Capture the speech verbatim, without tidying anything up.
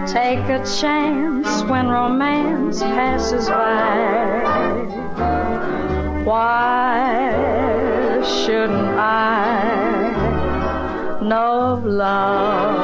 Take a chance when romance passes by. Why shouldn't I know of love?